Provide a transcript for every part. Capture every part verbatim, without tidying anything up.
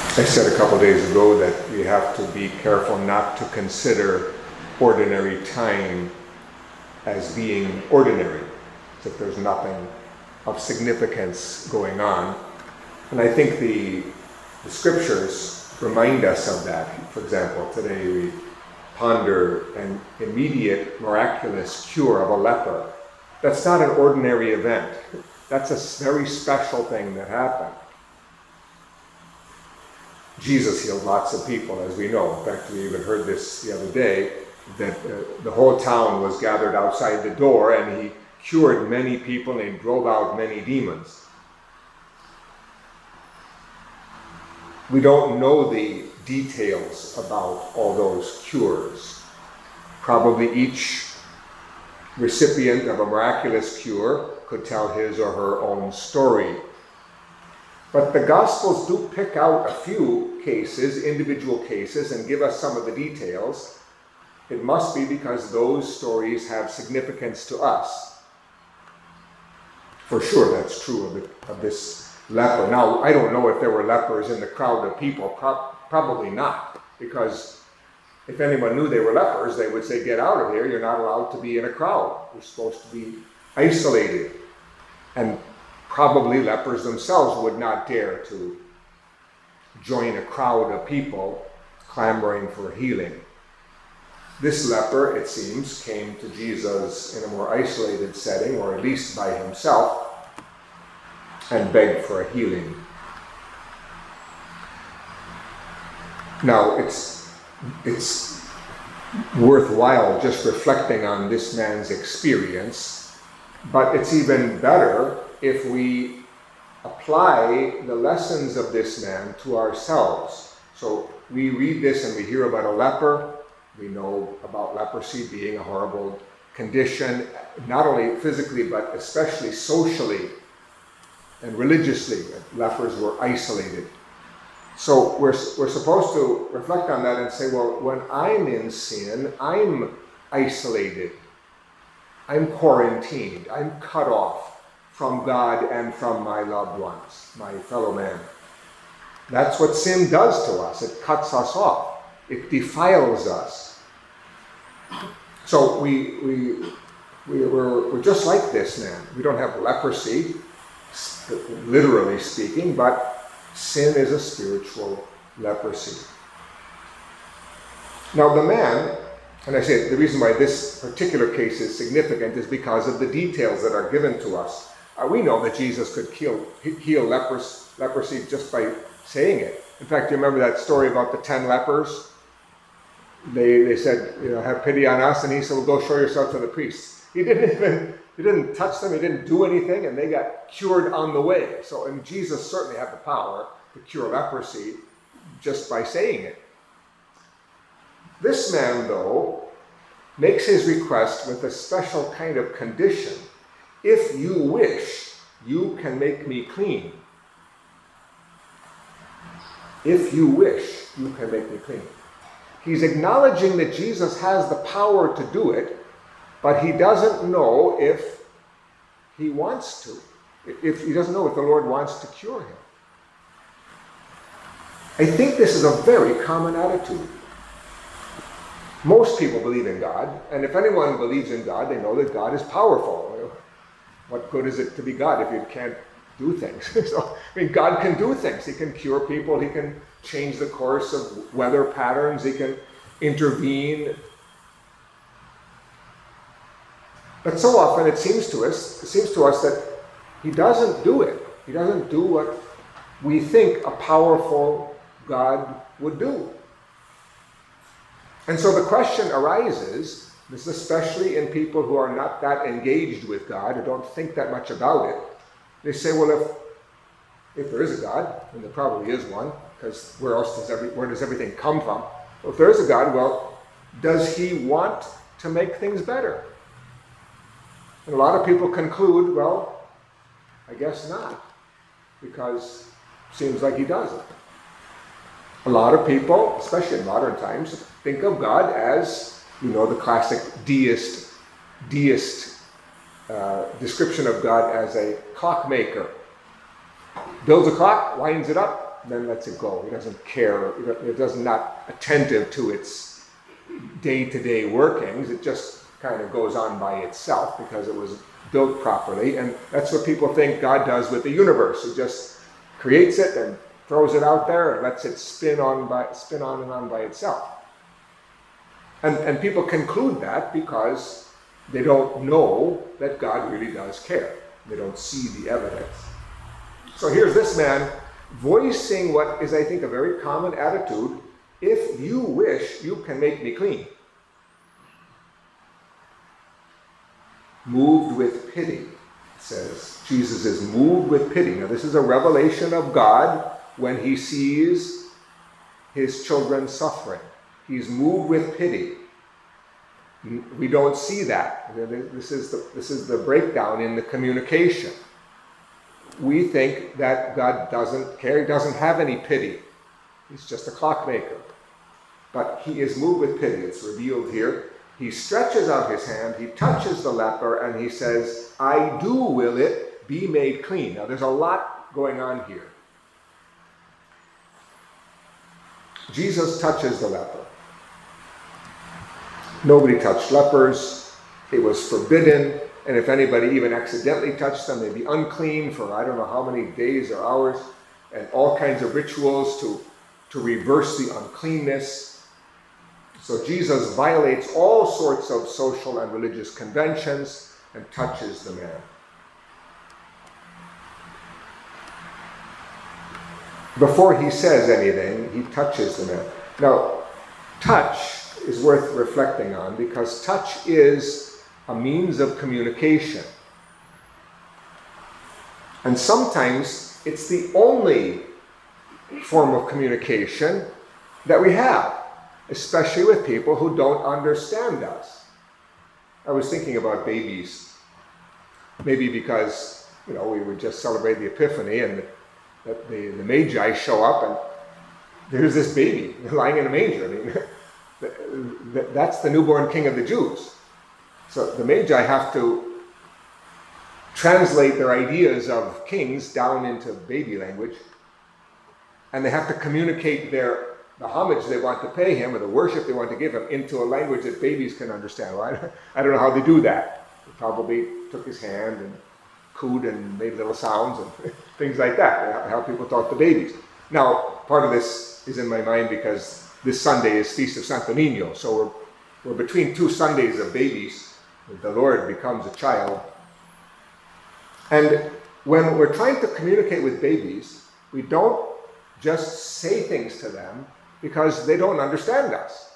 I said a couple days ago that we have to be careful not to consider ordinary time as being ordinary, that there's nothing of significance going on. And I think the, the scriptures remind us of that. For example, today we ponder an immediate miraculous cure of a leper. That's not an ordinary event. That's a very special thing that happened. Jesus healed lots of people, as we know. In fact, we even heard this the other day, that uh, the whole town was gathered outside the door, and he cured many people and he drove out many demons. We don't know the details about all those cures. Probably each recipient of a miraculous cure could tell his or her own story. But the Gospels do pick out a few cases, individual cases, and give us some of the details. It must be because those stories have significance to us. For sure, that's true of, the, of this leper. Now, I don't know if there were lepers in the crowd of people. Pro- probably not, because if anyone knew they were lepers, they would say, get out of here. You're not allowed to be in a crowd. You're supposed to be isolated. And probably lepers themselves would not dare to join a crowd of people clamoring for healing. This leper, it seems, came to Jesus in a more isolated setting, or at least by himself, and begged for a healing. Now, it's, it's worthwhile just reflecting on this man's experience, but it's even better if we apply the lessons of this man to ourselves. So we read this and we hear about a leper. We know about leprosy being a horrible condition, not only physically, but especially socially and religiously. Lepers were isolated. So we're, we're supposed to reflect on that and say, well, when I'm in sin, I'm isolated. I'm quarantined. I'm cut off from God and from my loved ones, my fellow man. That's what sin does to us. It cuts us off. It defiles us. So we, we, we, we're, we're just like this man. We don't have leprosy, literally speaking, but sin is a spiritual leprosy. Now the man, and I say the reason why this particular case is significant is because of the details that are given to us. Uh, we know that Jesus could heal, heal lepers, leprosy just by saying it. In fact, you remember that story about the ten lepers? They they said, you know, have pity on us, and he said, well, go show yourself to the priests. He didn't even, he didn't touch them, he didn't do anything, and they got cured on the way. So, and Jesus certainly had the power to cure leprosy just by saying it. This man, though, makes his request with a special kind of condition. If you wish, you can make me clean. If you wish, you can make me clean. He's acknowledging that Jesus has the power to do it, but he doesn't know if he wants to. If he doesn't know if the Lord wants to cure him. I think this is a very common attitude. Most people believe in God, and if anyone believes in God, they know that God is powerful. What good is it to be God if you can't do things? So, I mean, God can do things. He can cure people. He can change the course of weather patterns. He can intervene. But so often it seems to us, it seems to us that he doesn't do it. He doesn't do what we think a powerful God would do. And so the question arises, this is especially in people who are not that engaged with God, who don't think that much about it. They say, well, if if there is a God, and there probably is one, because where else does every where does everything come from? Well, if there is a God, well, does he want to make things better? And a lot of people conclude, well, I guess not, because it seems like he doesn't. A lot of people, especially in modern times, think of God as, you know, the classic deist, deist uh, description of God as a clockmaker. Builds a clock, winds it up, then lets it go. He doesn't care. It does not attentive to its day-to-day workings. It just kind of goes on by itself because it was built properly. And that's what people think God does with the universe. He just creates it and throws it out there and lets it spin on by spin on and on by itself. And, and people conclude that because they don't know that God really does care. They don't see the evidence. So here's this man voicing what is, I think, a very common attitude. If you wish, you can make me clean. Moved with pity, it says. Jesus is moved with pity. Now this is a revelation of God when he sees his children suffering. He's moved with pity. We don't see that. This is the, this is the breakdown in the communication. We think that God doesn't care, he doesn't have any pity. He's just a clockmaker. But he is moved with pity. It's revealed here. He stretches out his hand, he touches the leper, and he says, I do will it be made clean. Now there's a lot going on here. Jesus touches the leper. Nobody touched lepers. It was forbidden. And if anybody even accidentally touched them, they'd be unclean for I don't know how many days or hours. And all kinds of rituals to, to reverse the uncleanness. So Jesus violates all sorts of social and religious conventions and touches the man. Before he says anything, he touches the man. Now, touch is worth reflecting on because touch is a means of communication. And sometimes it's the only form of communication that we have, especially with people who don't understand us. I was thinking about babies, maybe because, you know, we would just celebrate the Epiphany and the, the, the Magi show up and there's this baby lying in a manger. I mean, that's the newborn king of the Jews. So the Magi have to translate their ideas of kings down into baby language, and they have to communicate their the homage they want to pay him or the worship they want to give him into a language that babies can understand. Well, I, I don't know how they do that. They probably took his hand and cooed and made little sounds and things like that, how people talk to babies. Now, part of this is in my mind because this Sunday is Feast of Santo Niño, so we're, we're between two Sundays of babies. The Lord becomes a child. And when we're trying to communicate with babies, we don't just say things to them because they don't understand us.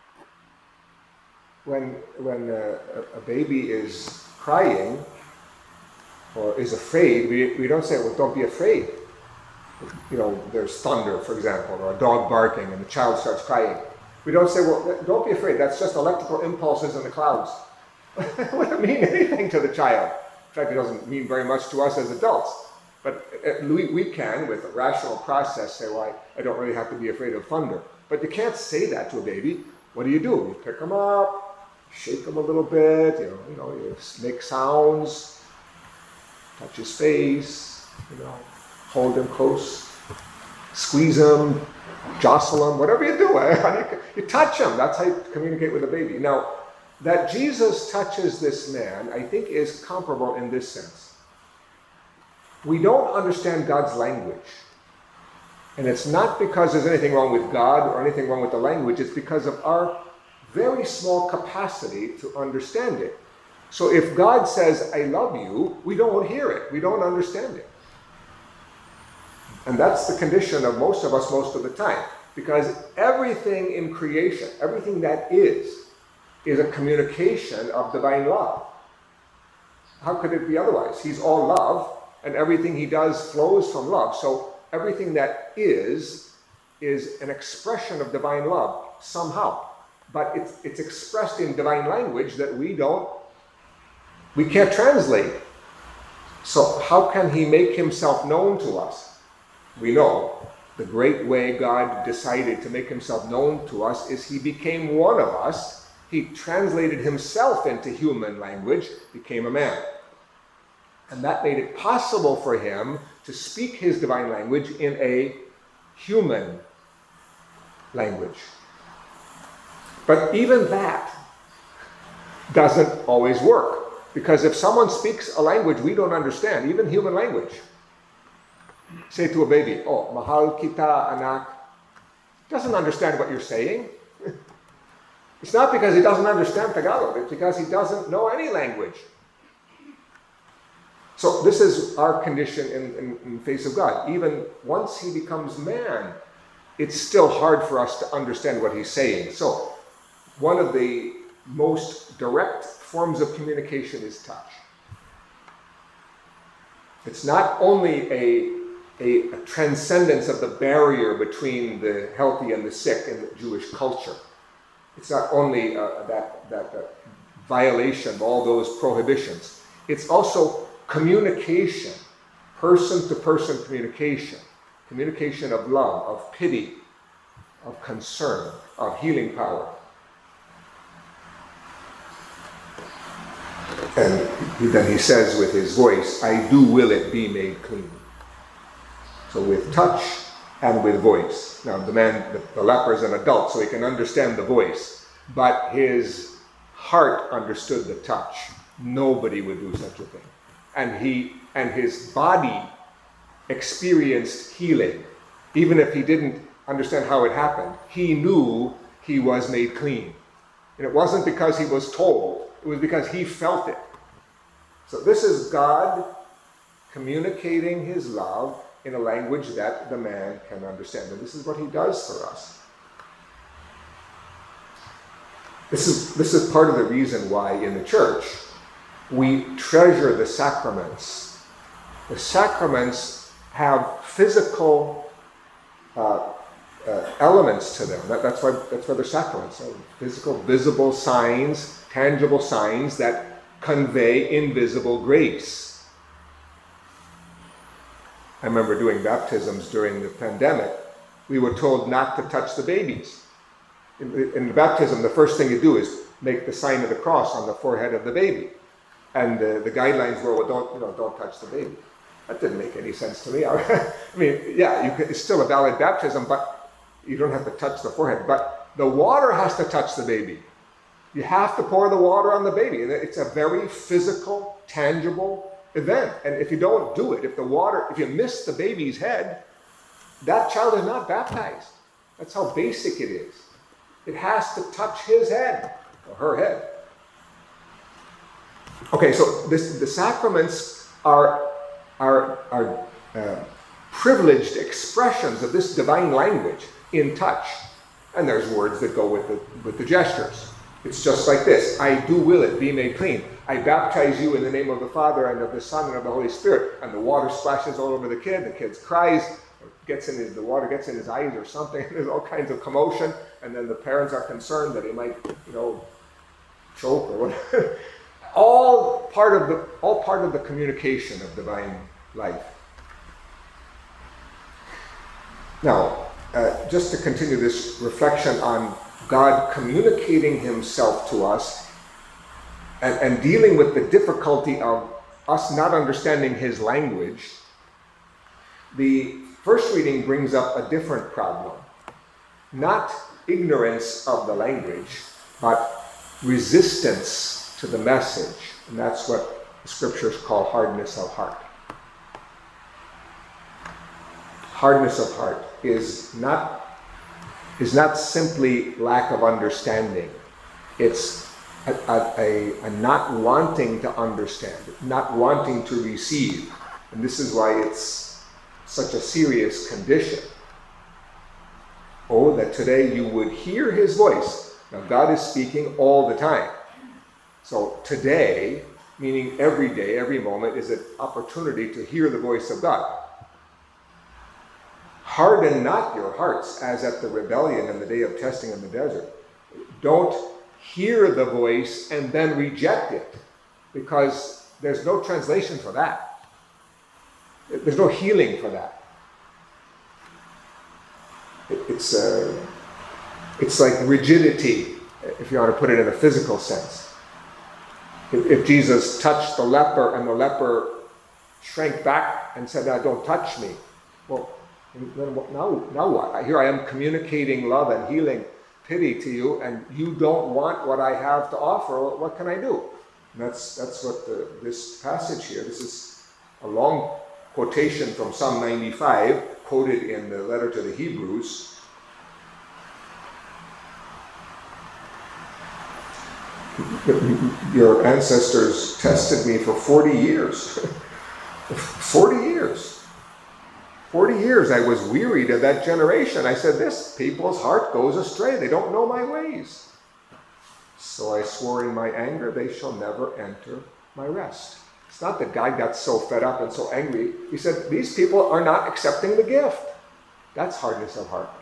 When, when a, a baby is crying or is afraid, we, we don't say, well, don't be afraid. You know, there's thunder, for example, or a dog barking and the child starts crying. We don't say, well, don't be afraid, that's just electrical impulses in the clouds. It wouldn't mean anything to the child. In fact, it doesn't mean very much to us as adults. But we, we can, with a rational process, say, well, I, I don't really have to be afraid of thunder. But you can't say that to a baby. What do you do? You pick them up, shake them a little bit, you know, you know, you make sounds, touch his face, you know, hold him close, squeeze him, jostle him, whatever you do. You touch him. That's how you communicate with a baby. Now, that Jesus touches this man, I think, is comparable in this sense. We don't understand God's language. And it's not because there's anything wrong with God or anything wrong with the language. It's because of our very small capacity to understand it. So if God says, I love you, we don't hear it. We don't understand it. And that's the condition of most of us most of the time. Because everything in creation, everything that is, is a communication of divine love. How could it be otherwise? He's all love, and everything he does flows from love. So everything that is, is an expression of divine love, somehow. But it's, it's expressed in divine language that we don't, we can't translate. So how can he make himself known to us? We know the great way God decided to make himself known to us is he became one of us. He translated himself into human language, became a man. And that made it possible for him to speak his divine language in a human language. But even that doesn't always work, because if someone speaks a language we don't understand, even human language, say to a baby, oh, mahal kita anak, doesn't understand what you're saying. It's not because he doesn't understand Tagalog, it's because he doesn't know any language. So this is our condition in, in, in the face of God. Even once he becomes man, it's still hard for us to understand what he's saying. So one of the most direct forms of communication is touch. It's not only a, a, a transcendence of the barrier between the healthy and the sick in the Jewish culture. It's not only uh, that, that uh, violation of all those prohibitions. It's also communication, person-to-person communication, communication of love, of pity, of concern, of healing power. And then he says with his voice, I do will it be made clean. So with touch and with voice. Now the man, the, the leper is an adult, so he can understand the voice, but his heart understood the touch. Nobody would do such a thing. And he and his body experienced healing. Even if he didn't understand how it happened, he knew he was made clean. And it wasn't because he was told, it was because he felt it. So this is God communicating his love in a language that the man can understand. And this is what he does for us. This is, this is part of the reason why in the church we treasure the sacraments. The sacraments have physical uh, uh, elements to them. That, that's why that's why they're sacraments. So physical, visible signs, tangible signs that convey invisible grace. I remember doing baptisms during the pandemic. We were told not to touch the babies. In, in the baptism, the first thing you do is make the sign of the cross on the forehead of the baby. And uh, the guidelines were, well, don't, you know, don't touch the baby. That didn't make any sense to me. I mean, yeah, you can, it's still a valid baptism, but you don't have to touch the forehead. But the water has to touch the baby. You have to pour the water on the baby. And it's a very physical, tangible event. And if you don't do it, if the water, if you miss the baby's head, that child is not baptized. That's how basic it is. It has to touch his head, or her head. Okay, so this, the sacraments are, are, are uh, privileged expressions of this divine language in touch. And there's words that go with the, with the gestures. It's just like this. I do will it be made clean. I baptize you in the name of the Father and of the Son and of the Holy Spirit. And the water splashes all over the kid. The kid cries. Gets in his, the water gets in his eyes or something. There's all kinds of commotion. And then the parents are concerned that he might, you know, choke or whatever. All part of the all part of the communication of divine life. Now, uh, just to continue this reflection on God communicating himself to us and, and dealing with the difficulty of us not understanding his language, the first reading brings up a different problem. Not ignorance of the language, but resistance to the message. And that's what the scriptures call hardness of heart. Hardness of heart is not is not simply lack of understanding. It's a, a, a, a not wanting to understand, not wanting to receive. And this is why it's such a serious condition. Oh, that today you would hear his voice. Now, God is speaking all the time. So today, meaning every day, every moment, is an opportunity to hear the voice of God. Harden not your hearts as at the rebellion in the day of testing in the desert. Don't hear the voice and then reject it, because there's no translation for that. There's no healing for that. It, it's, uh, it's like rigidity, if you want to put it in a physical sense. If, if Jesus touched the leper and the leper shrank back and said, "Now don't touch me," well, And then what, now, now what? Here I am communicating love and healing, pity to you, and you don't want what I have to offer. What can I do? And that's that's what the, this passage here. This is a long quotation from Psalm ninety-five, quoted in the letter to the Hebrews. Your ancestors tested me for forty years. forty years. forty years I was wearied of that generation. I said, this people's heart goes astray. They don't know my ways. So I swore in my anger, they shall never enter my rest. It's not that God got so fed up and so angry. He said, these people are not accepting the gift. That's hardness of heart.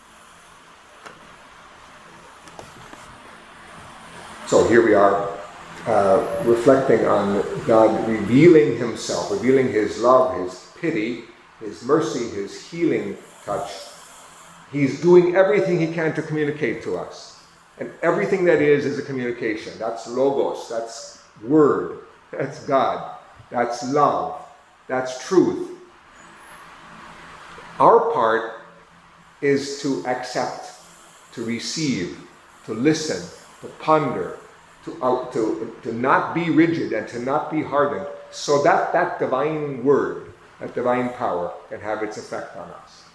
So here we are, uh, reflecting on God revealing himself, revealing his love, his pity, his mercy, his healing touch. He's doing everything he can to communicate to us. And everything that is, is a communication. That's logos, that's word, that's God, that's love, that's truth. Our part is to accept, to receive, to listen, to ponder, to, uh, to, to not be rigid and to not be hardened, so that that divine word, that divine power can have its effect on us.